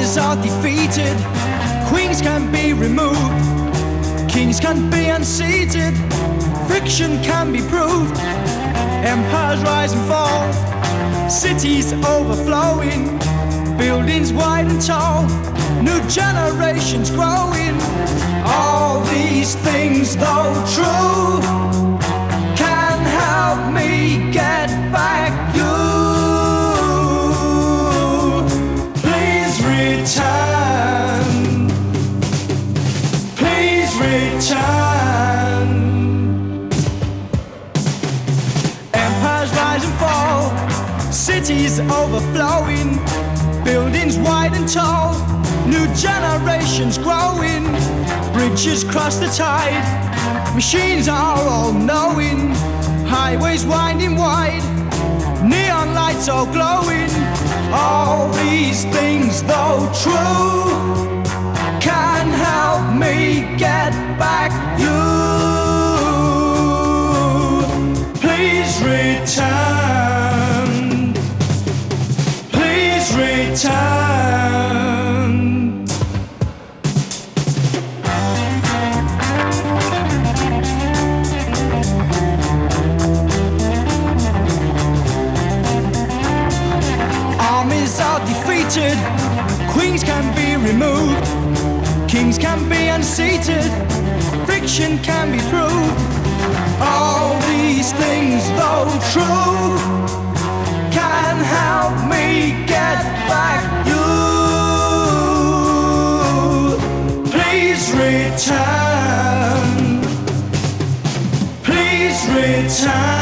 Armies are defeated, queens can be removed, kings can be unseated, friction can be proved, empires rise and fall, cities overflowing, buildings wide and tall, new generations growing. All these things, though true, can help me get back you. Please return, please return. Empires rise and fall, cities overflowing, buildings wide and tall, new generations growing, bridges cross the tide, machines are all knowing, highways winding wide, neon lights all glowing. All these things, though true, can help me get back you. Please return, please return. Armies are defeated, queens can be removed, kings can be unseated, friction can be proved. All these things, though true, can help me get back you. Please return, please return.